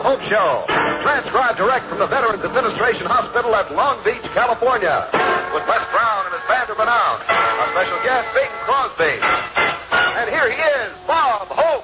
Hope Show. Transcribed direct from the Veterans Administration Hospital at Long Beach, California. With Les Brown and his band of renown. Our special guest, Bing Crosby. And here he is, Bob Hope.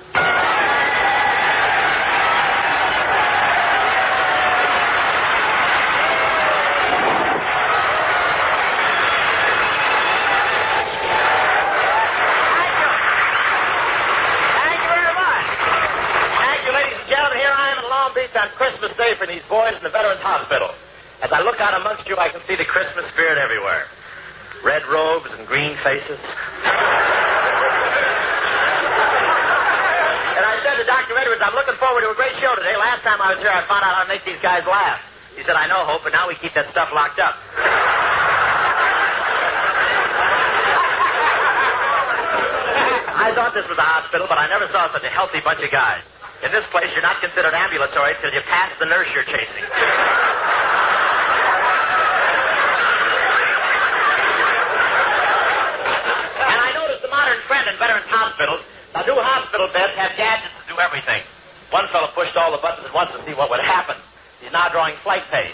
On Christmas Day for these boys in the Veterans Hospital. As I look out amongst you, I can see the Christmas spirit everywhere. Red robes and green faces. And I said to Dr. Edwards, I'm looking forward to a great show today. Last time I was here, I found out how to make these guys laugh. He said, I know, Hope, but now we keep that stuff locked up. I thought this was a hospital, but I never saw such a healthy bunch of guys. In this place, you're not considered ambulatory until you pass the nurse you're chasing. And I noticed the modern trend in Veterans Hospitals. The new hospital beds have gadgets to do everything. One fellow pushed all the buttons at once to see what would happen. He's now drawing flight pay.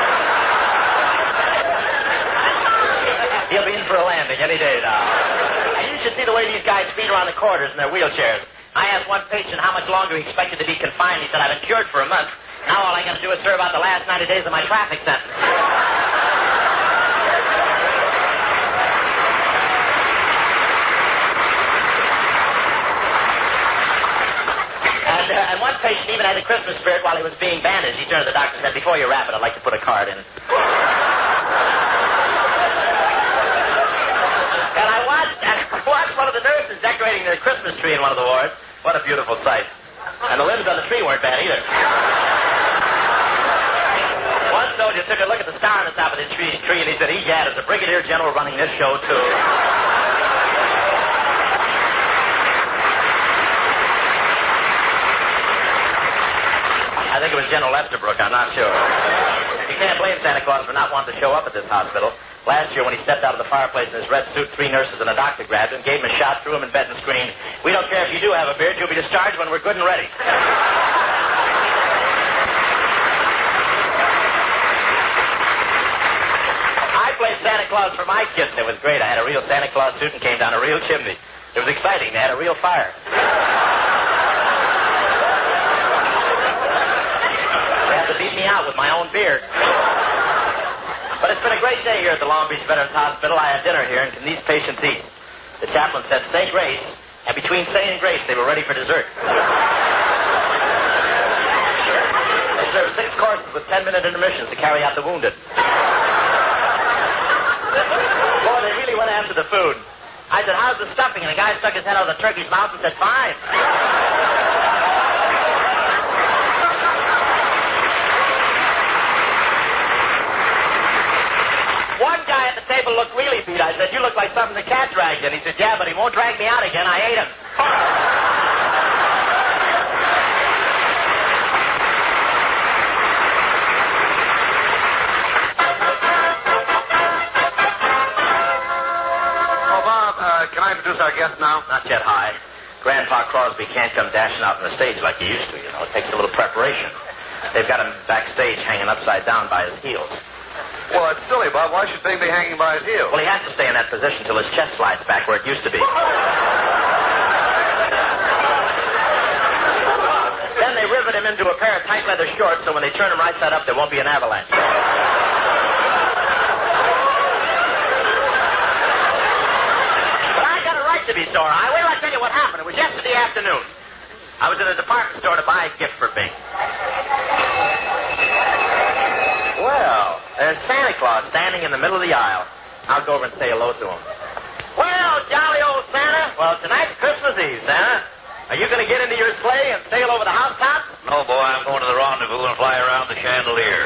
He'll be in for a landing any day now. And you should see the way these guys speed around the corridors in their wheelchairs. I asked one patient how much longer he expected to be confined. He said, I've been cured for a month. Now all I got to do is serve out the last 90 days of my traffic sentence. And one patient even had the Christmas spirit while he was being bandaged. He turned to the doctor and said, before you wrap it, I'd like to put a card in. And I watched one of the nurses decorating their Christmas tree in one of the wards. What a beautiful sight. And the limbs on the tree weren't bad either. One soldier took a look at the star on the top of the tree and he said, egad, it's a brigadier general running this show, too. I think it was General Estabrook, I'm not sure. You can't blame Santa Claus for not wanting to show up at this hospital. Last year, when he stepped out of the fireplace in his red suit, 3 nurses and a doctor grabbed him, gave him a shot, threw him in bed, and screamed, we don't care if you do have a beard, you'll be discharged when we're good and ready. I played Santa Claus for my kids, and it was great. I had a real Santa Claus suit and came down a real chimney. It was exciting. They had a real fire. They had to beat me out with my own beard. But it's been a great day here at the Long Beach Veterans Hospital. I had dinner here, and can these patients eat? The chaplain said, say grace, and between saying grace, they were ready for dessert. They served 6 courses with 10-minute intermissions to carry out the wounded. Boy, they really went after the food. I said, how's the stuffing? And the guy stuck his head out of the turkey's mouth and said, fine. One guy at the table looked really beat. I said, you look like something the cat dragged in. He said, yeah, but he won't drag me out again. I ate him. Oh, Bob, can I introduce our guest now? Not yet, High. Grandpa Crosby can't come dashing out on the stage like he used to, you know. It takes a little preparation. They've got him backstage hanging upside down by his heels. Well, it's silly, Bob. Why should they be hanging by his heels? Well, he has to stay in that position till his chest slides back where it used to be. Then they rivet him into a pair of tight leather shorts so when they turn him right side up, there won't be an avalanche. But I got a right to be sore. Wait till I tell you what happened. It was yesterday afternoon. I was in a department store to buy a gift for Bing. Well, there's Santa Claus standing in the middle of the aisle. I'll go over and say hello to him. Well, jolly old Santa. Well, tonight's Christmas Eve, Santa. Are you going to get into your sleigh and sail over the housetops? No, boy, I'm going to the rendezvous and fly around the chandelier.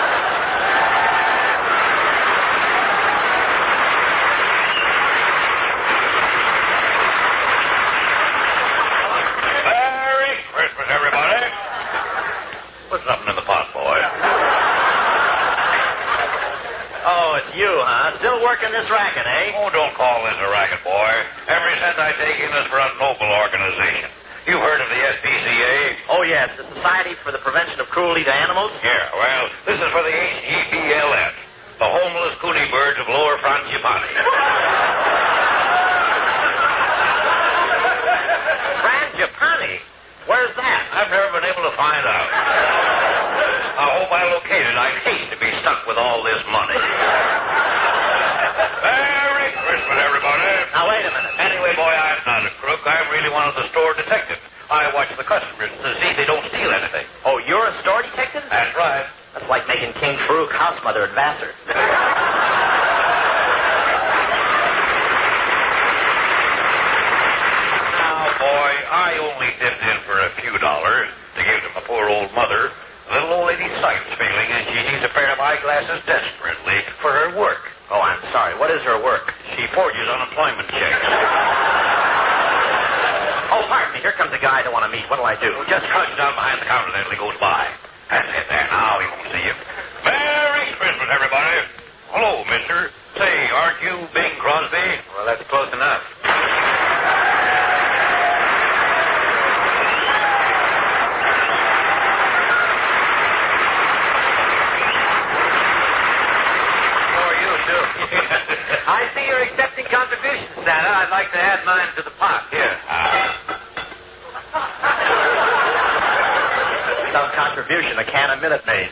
Merry Christmas, everybody. Put something in the pot, boy. Oh, it's you, huh? Still working this racket, eh? Oh, don't call this a racket, boy. Every cent I take in is for a noble organization. You've heard of the SPCA? Oh, yeah. Yes, the Society for the Prevention of Cruelty to Animals. Yeah, well, this is for the HEBLF, the Homeless Cooney Birds of Lower Frangipani. Frangipani? Where's that? I've never been able to find out. I hope I locate it. I'd hate to be stuck with all this money. Merry Christmas, everybody. Now, wait a minute. Anyway, boy, I'm not a crook. I'm really one of the store detectives. I watch the customers to see they don't steal anything. Oh, you're a store detective? That's right. That's like making King Farouk house mother at Vassar. Now, boy, I only dipped in for a few dollars to give to my poor old mother. The little old lady's sight's failing, and she needs a pair of eyeglasses desperately for her work. Oh, I'm sorry. What is her work? She forges unemployment checks. Oh, pardon me. Here comes a guy I don't want to meet. What'll I do? Just crouch down behind the counter there till he goes by. That's it there. Now he won't see you. Merry Christmas, everybody. Hello, mister. Say, aren't you Bing Crosby? Well, that's close enough. I see you're accepting contributions, Santa. I'd like to add mine to the pot. Here. Some contribution a can of Minute Maid.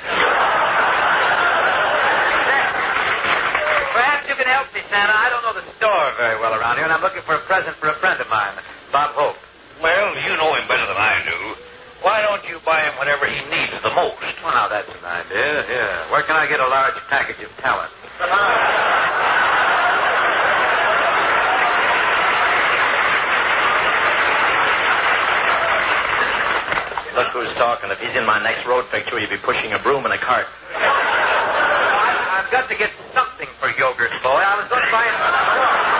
Perhaps you can help me, Santa. I don't know the store very well around here, and I'm looking for a present for a friend of mine, Bob Hope. Well, you know him better than I do. Why don't you buy him whatever he needs the most? Well, now, that's an idea. Yeah. Where can I get a large package of talent? Look who's talking. If he's in my next road picture, he'd be pushing a broom in a cart. I've got to get something for Yogurt Boy. I was going to buy him some shorts.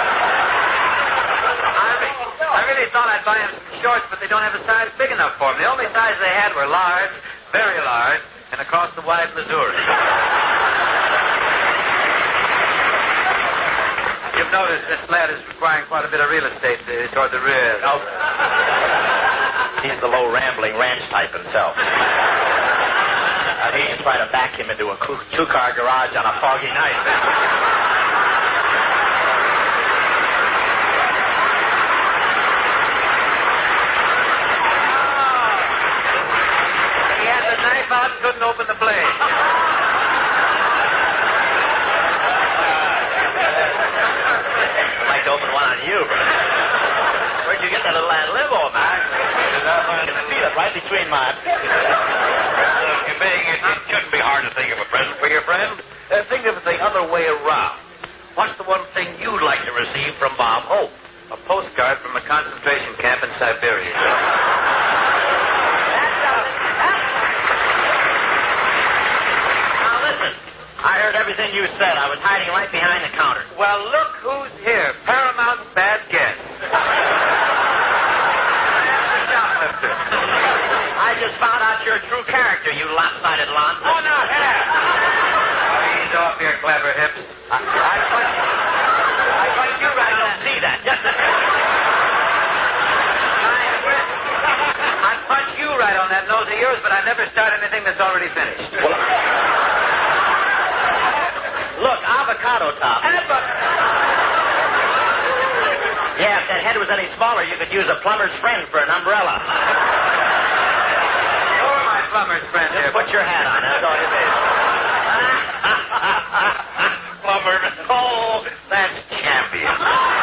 I really thought I'd buy him some shorts, but they don't have a size big enough for him. The only size they had were large, very large, and across the wide Missouri. You've noticed this lad is requiring quite a bit of real estate toward the rear. No. He's the low, rambling ranch type himself. I'd hate to try to back him into a two-car garage on a foggy night. He had the knife out, couldn't open the blade. I'd like to open one on you, but where'd you get that little ad lib on, man? I can feel it right between my... It shouldn't be hard to think of a present for your friend. Think of it the other way around. What's the one thing you'd like to receive from Bob Hope? A postcard from a concentration camp in Siberia. Now, listen. I heard everything you said. I was hiding right behind the counter. Well, look who's here. Paramount's bad guest. I just found out your true character, you lopsided lon. Oh, no, here. Ease off your clever hips. I put you right I on don't see that. Just a I punch you right on that nose of yours, but I never start anything that's already finished. Look, avocado top. Yeah, if that head was any smaller, you could use a plumber's friend for an umbrella. You're my plumber's friend here. Put your hat on. That's all you need. Plumber. Oh, that's champion.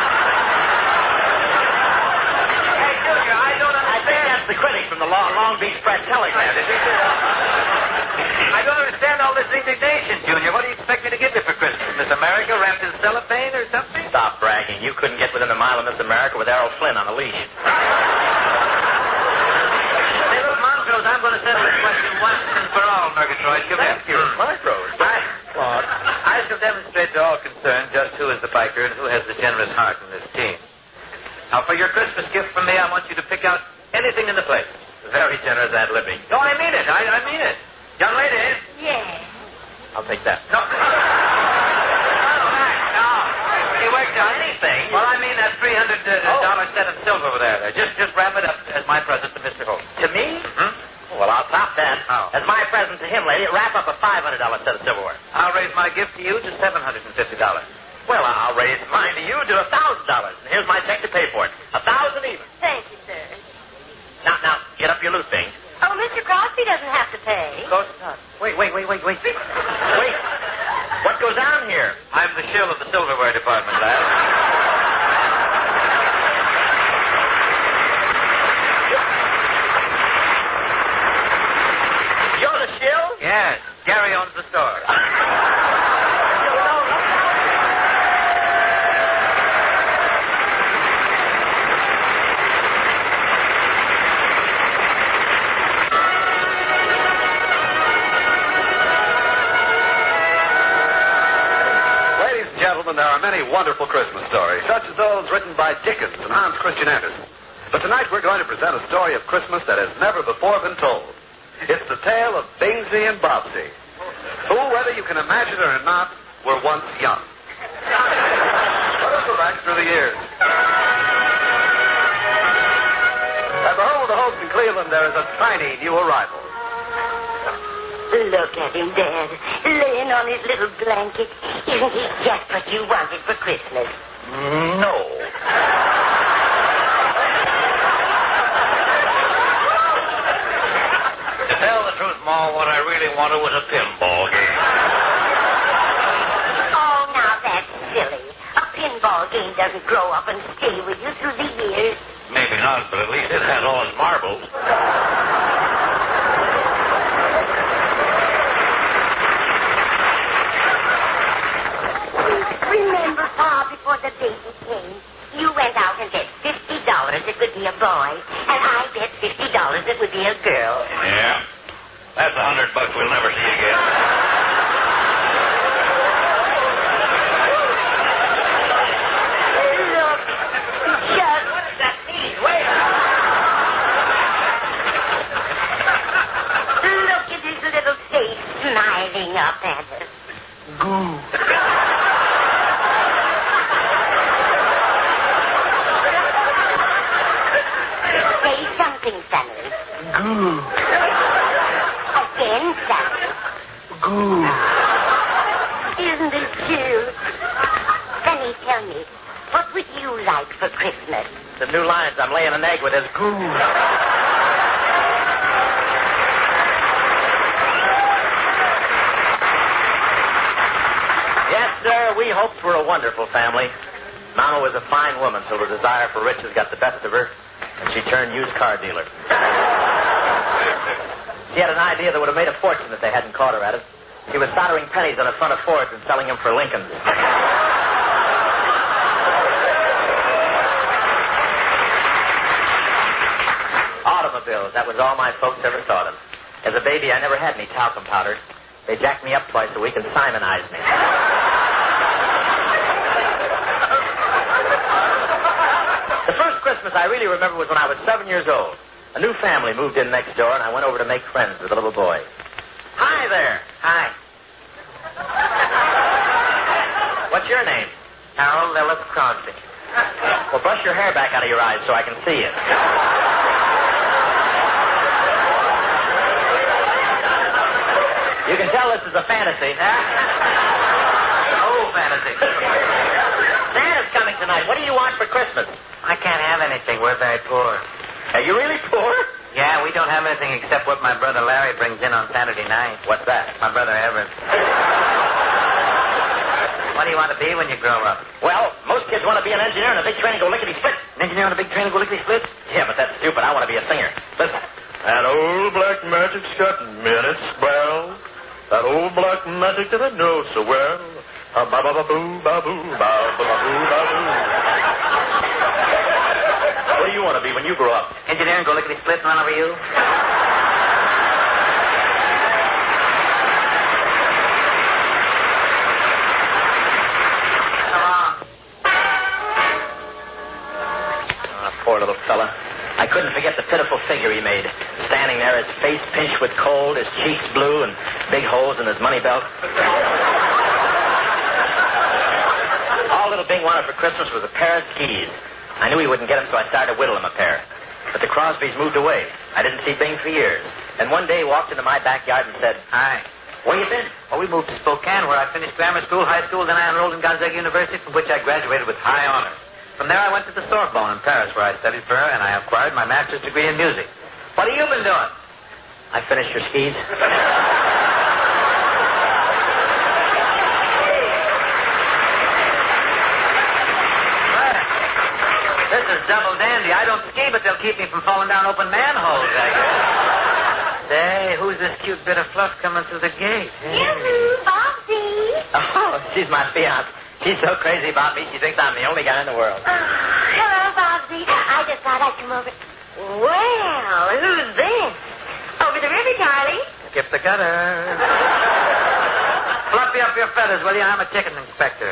Hey, Junior, I don't I think understand. that's the critic from the Long Beach Press Telegram. I don't understand all this indignation, Junior. What do you expect me to give you for Christmas? Miss America wrapped in cellophane or something? Stop bragging. You couldn't get within a mile of Miss America with Errol Flynn on a leash. Hey, look, Montrose, I'm going to settle this question once and for all, Murgatroyd. Come here. Thank you, Montrose. I shall demonstrate to all concerned just who is the biker and who has the generous heart in this team. Now, for your Christmas gift from me, I want you to pick out anything in the place. Very generous ad-libbing. No, I mean it. I mean it. Young lady. Yes. I'll take that. No. No. You worked on anything. Well, I mean that $300 set of silver over there. Just wrap it up as my present to Mr. Holt. To me? Mm-hmm. Well, stop that. How? As my present to him, lady, wrap up a $500 set of silverware. I'll raise my gift to you to $750. Well, I'll raise mine to you to $1,000. And here's my check to pay for it. 1,000 even. Thank you, sir. Now, get up your loot, Bing. Oh, Mr. Crosby doesn't have to pay. Of course not. Wait. Wait. What goes on here? I'm the shill of the silverware department, lad. You're the shill? Yes. Gary owns the store. There are many wonderful Christmas stories, such as those written by Dickens and Hans Christian Andersen. But tonight we're going to present a story of Christmas that has never before been told. It's the tale of Bingsy and Bobsy, who, whether you can imagine it or not, were once young. Let us go back through the years. At the home of the Holmes in Cleveland, there is a tiny new arrival. Look at him, Dad, laying on his little blanket. Isn't he just what you wanted for Christmas? No. To tell the truth, Ma, what I really wanted was a pinball game. Oh, now that's silly. A pinball game doesn't grow up and stay with you through the years. Maybe not, but at least it had all its marbles. Remember, Pa, before the baby came, you went out and bet $50 it would be a boy, and I bet $50 it would be a girl. Yeah. That's $100 we'll never see again. Look, just... What does that mean? Wait. Look at his little face smiling up at us. Goo. Say something, Sonny. Goo. Again, Sonny. Goo. Isn't it cute? Sonny, tell me, what would you like for Christmas? The new lines I'm laying an egg with is goo. Yes, sir, we hoped for a wonderful family. Mama was a fine woman till the desire for riches got the best of her, and she turned used car dealer. She had an idea that would have made a fortune if they hadn't caught her at it. She was soldering pennies on the front of Fords and selling them for Lincolns. Automobiles, that was all my folks ever thought of. As a baby, I never had any talcum powder. They jacked me up twice a week and Simonized me. The first Christmas I really remember was when I was 7 years old. A new family moved in next door, and I went over to make friends with a little boy. Hi there. Hi. What's your name? Harold Ellis Crosby. Well, brush your hair back out of your eyes so I can see it. You can tell this is a fantasy. Oh, fantasy. Santa's coming tonight. What do you want for Christmas? I can't have anything. We're very poor. Are you really poor? Yeah, we don't have anything except what my brother Larry brings in on Saturday night. What's that? My brother Everett. What do you want to be when you grow up? Well, most kids want to be an engineer in a big train and go lickety-split. An engineer on a big train and go lickety-split? Yeah, but that's stupid. I want to be a singer. Listen. That old black magic's got minutes, well. That old black magic that I know so well. Ba-ba-ba-boo, ba-boo, ba-ba-ba-boo, ba-boo. What do you want to be when you grow up? Engineer and go lickety-split and run over you? Come on. Poor little fella. I couldn't forget the pitiful figure he made, standing there, his face pinched with cold, his cheeks blue, and big holes in his money belt. All little Bing wanted for Christmas was a pair of skis. I knew he wouldn't get them, so I started to whittle him a pair. But the Crosbys moved away. I didn't see Bing for years. And one day he walked into my backyard and said, Hi. "Where you been?" Well, we moved to Spokane, where I finished grammar school, high school, then I enrolled in Gonzaga University, from which I graduated with high honor. From there, I went to the Sorbonne in Paris, where I studied for her, and I acquired my master's degree in music. What have you been doing? I finished your skis. This is double dandy. I don't ski, but they'll keep me from falling down open manholes, I guess. Say, who's this cute bit of fluff coming through the gate? Yoo-hoo, Bobsy. Oh, she's my fiance. She's so crazy about me, she thinks I'm the only guy in the world. Oh, hello, Bobsy. I just thought I'd come over. Well, who's this? Over the river, Charlie. Skip the gutter. Fluffy up your feathers, will you? I'm a chicken inspector.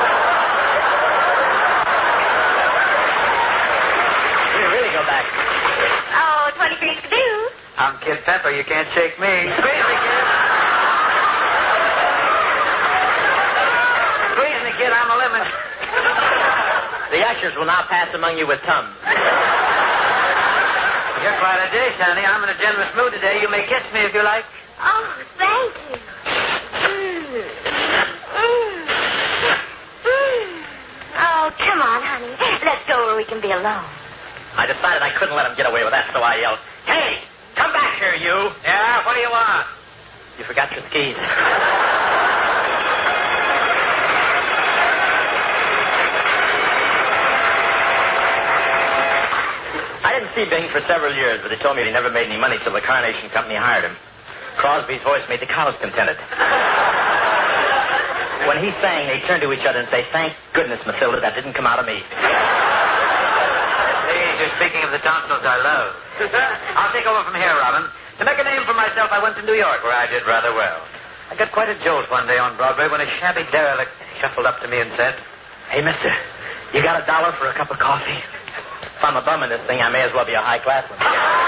We really go back. Oh, 23 Skidoo. I'm Kid Pepper. You can't shake me. Squeeze me, kid. Squeeze me, kid. I'm a lemon. The ushers will now pass among you with Tums. You're quite a dish, honey. I'm in a generous mood today. You may kiss me if you like. Oh, thank you. Oh, come on, honey. Let's go where we can be alone. I decided I couldn't let him get away with that, so I yelled, "Hey, come back here, you!" Yeah, what do you want? You forgot your skis. I didn't see Bing for several years, but he told me he never made any money till the Carnation Company hired him. Crosby's voice made the cows contented. When he sang, they turned to each other and say, "Thank goodness, Mathilda, that didn't come out of me." Please, you're speaking of the tonsils I love. I'll take over from here, Robin. To make a name for myself, I went to New York, where I did rather well. I got quite a jolt one day on Broadway when a shabby derelict shuffled up to me and said, "Hey, mister, you got $1 for a cup of coffee?" If I'm a bum in this thing, I may as well be a high-class one.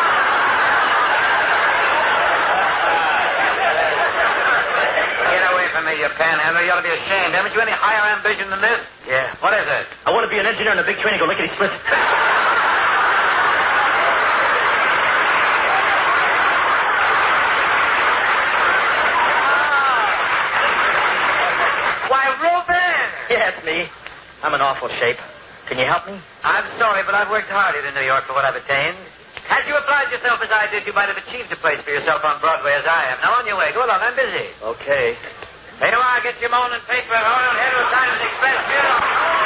Get away from me, you panhandler. You ought to be ashamed. Haven't you any higher ambition than this? Yeah. What is it? I want to be an engineer in a big train and go lickety-split. Why, Reuben! Yeah, it's me. I'm in awful shape. Can you help me? I'm sorry, but I've worked hard in New York for what I've attained. Had you applied yourself as I did, you might have achieved a place for yourself on Broadway as I am. Now, on your way. Go along. I'm busy. Okay. Hey, do I get your morning paper? Hold on. Head to the Times Express Bureau.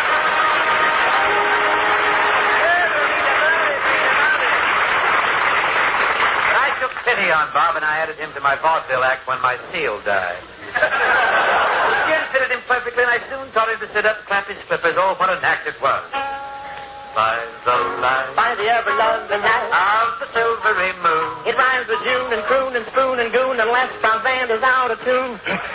I took pity on Bob, and I added him to my vaudeville act when my seal died. The skin fitted him perfectly, and I soon taught him to sit up and clap his flippers. Oh, what an act it was. By the light, By the ever-loving night of the silvery moon. it rhymes with June and croon and spoon and goon unless my band is out of tune.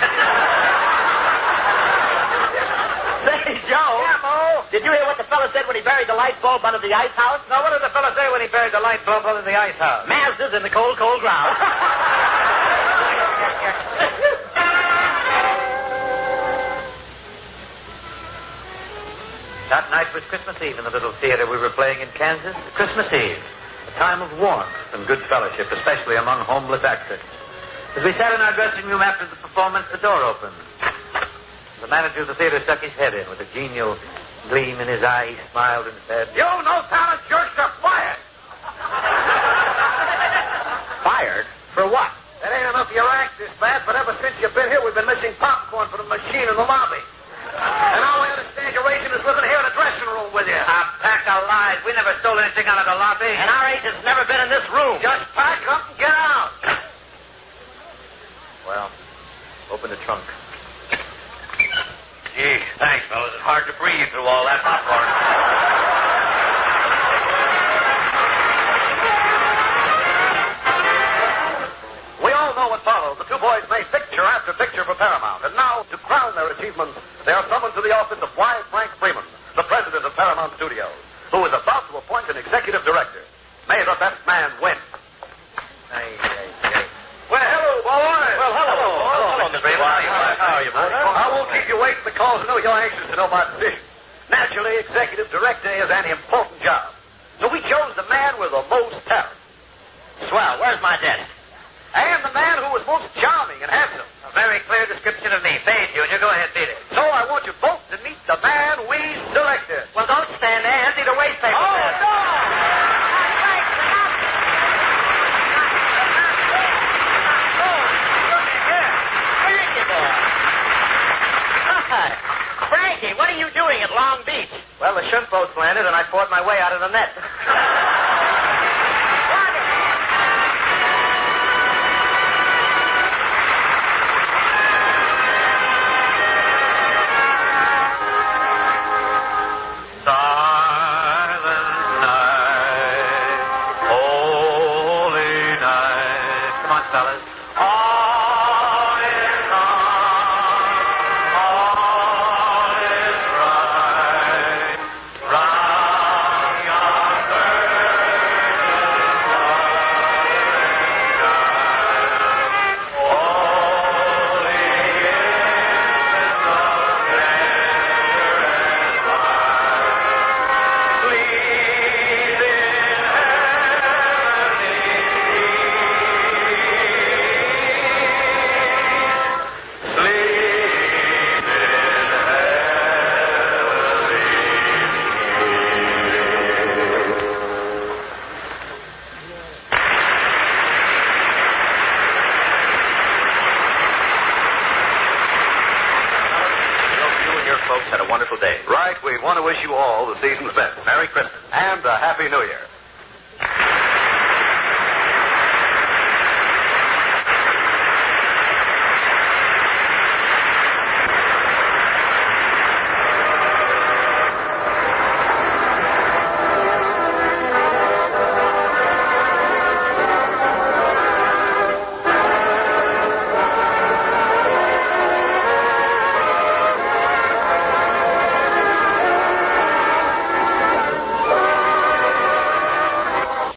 Say, Joe. Yeah, Mo. Did you hear what the fella said when he buried the light bulb under the ice house? Now, what did the fellow say when he buried the light bulb under the ice house? Mazda's in the cold, cold ground. That night was Christmas Eve in the little theater we were playing in Kansas. Christmas Eve, a time of warmth and good fellowship, especially among homeless actors. As we sat in our dressing room after the performance, the door opened. The manager of the theater stuck his head in with a genial gleam in his eye. He smiled and said, "You no-talent jerks are fired." Fired? For what? It ain't enough your act this bad, but ever since you've been here, we've been missing popcorn from the machine in the lobby. And all we understand your agent is living here in the dressing room with you. A pack of lies. We never stole anything out of the lobby. And our agent's never been in this room. Just pack up and get out. Well, open the trunk. Gee, thanks, fellas. It's hard to breathe through all that popcorn. We all know what followed. The two boys made picture after picture for Paramount. And now, to crown their achievements, they are summoned to the office of Y. Frank Freeman, the president of Paramount Studios, who is about to appoint an executive director. May the best man win. Well, hello, boys. Well, hello. Hello, Mr. Freeman. How are you, boy? I won't keep you waiting because I know you're anxious to know my decision. Naturally, executive director is an important job. So we chose the man with the most talent. Swell. Where's my desk? And the man who was most charming and handsome. A very clear description of me. Fade, Junior. Go ahead, beat it. So I want you both to meet the man we selected. Well, don't stand there. Empty the waste paper. Oh, there. no! Hi. Frankie, what are you doing at Long Beach? Well, the shrimp boats landed, and I fought my way out of the net. Silent night, holy night. Come on, fellas. All is calm, all is bright. Round yon virgin sky. Holy infant of tenderest light. Sleep in heavenly peace. Sleep in You and your folks had a wonderful day. Right, we want to wish you all the season's best. Merry Christmas. And a Happy New Year.